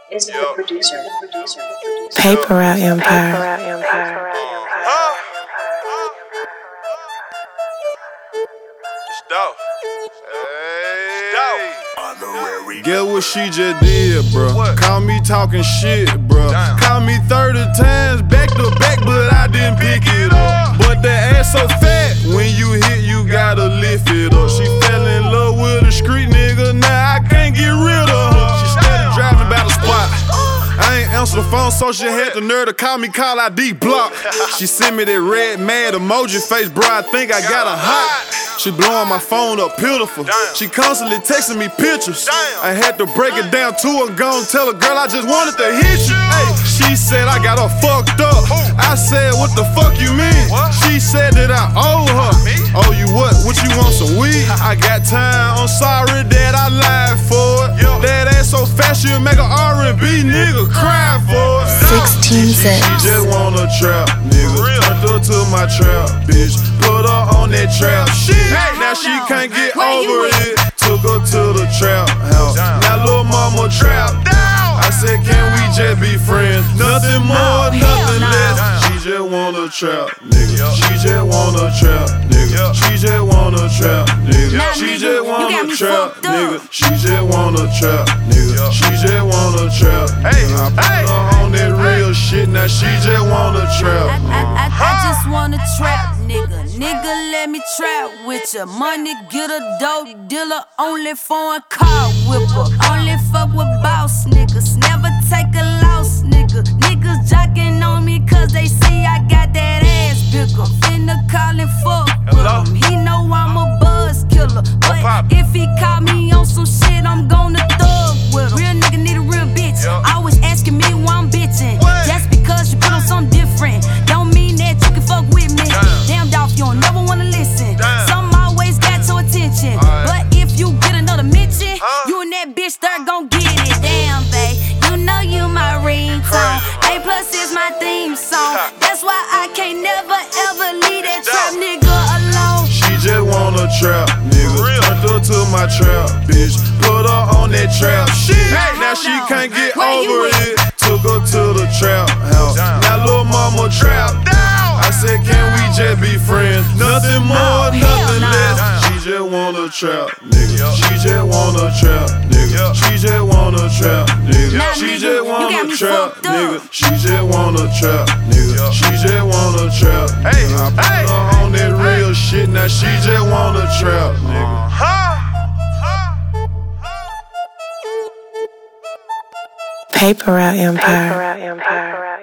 is the producer. Paper Route Empire. Get what she just did, bruh. Call me talking shit, bruh. Call me 30 times back to back, but I didn't pick it up. But that ass so fat, when you hit, you gotta lift it up. She fell in love with a street nigga, now I can't get rid of her. She started driving by the spot. I ain't answer the phone, so she had the nerve to call me call ID block. She sent me that red mad emoji face, bro. I think I got her hot. She blowing my phone up pitiful. She constantly texting me pictures. I had to break it down to her and go and tell her, girl, I just wanted to hit you. Ay, she said I got her fucked up. I said, what the fuck you mean? She said that I owe her. Oh, you what? What you want, some weed? I got time, I'm sorry that I lied for it. That ass so fast she'll make an R&B nigga cry for it. 16 cents. She just wanna trap, nigga. Turned her to my trap, bitch. Put her on that trap shit. Now she can't get over it. Took her to the trap house. Now lil' mama trapped down. I said, can we just be friends? Nothing more, nothing less. She just wanna trap, nigga. She just wanna trap, nigga. She just wanna trap, nigga. She just wanna trap, nigga. She just wanna trap, nigga. She just wanna trap. I put her on that real shit. Now she just wanna trap. I just wanna trap, nigga. Nigga, let me trap with ya. Money, get a dope dealer. Only foreign car whipper. Only fuck with boss niggas. Never take a loss, nigga. Niggas jocking on me cause they see I got that ass bigger. Finna call and fuck with him. He know I'm a buzz killer. But if he call me on some shit, I'm gonna thug with him. Real nigga need a real bitch. Always asking me why I'm bitching. Just because you put on something different don't mean that you can fuck with me. Damn dog, you don't never wanna listen. Some always got your attention. But if you get another mention, you and that bitch there gon' get it. Damn, babe, you know you my ringtone. A+ is my theme song. That's why I can't never ever leave that trap nigga alone. She just wanna trap, nigga. Turned her to my trap, bitch. Put her on that trap shit. Now she can't get over it. Took her to the trap house. Now lil' mama trapped down. I said, can we just be friends? Nothing more, nothing less. She just wanna trap, nigga. She just wanna trap, nigga. She just wanna trap, nigga. She just wanna trap, nigga. She just wanna trap, nigga. She just wanna trap. I put her on that real shit. Now she just wanna trap, nigga. Paper Route Empire.